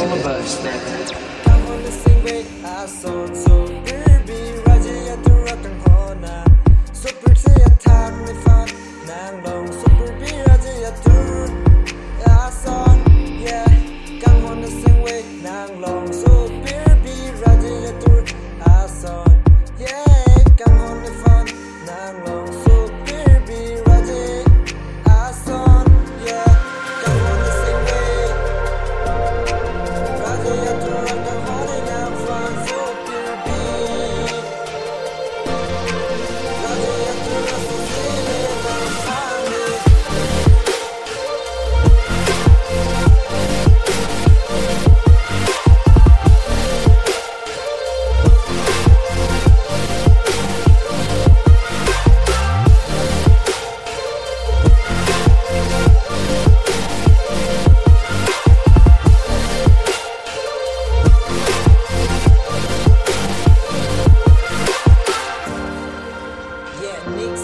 step. Come on the same way I saw so baby Raji at the rock and hona so pretty attack me fun nang long so pretty Raji at the I saw yeah come on the same way nang long so baby Raji at the I saw yeah come on the fun nang long so baby Raji I saw yeah come on the same way Raji at the rock and hona now fun so baby Raji at the rock so baby I'm fine yeah Nix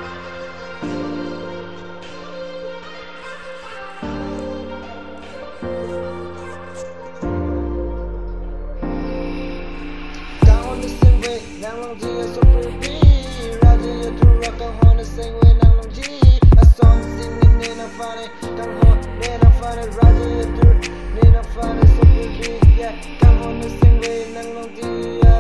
Down the same way, nang long G so pretty. Raji at the rock and on the same way, nang long G. A song singing in a funny, come on, in a funny. Raji at the, in a funny so pretty. Yeah, come on the same way, nang long G.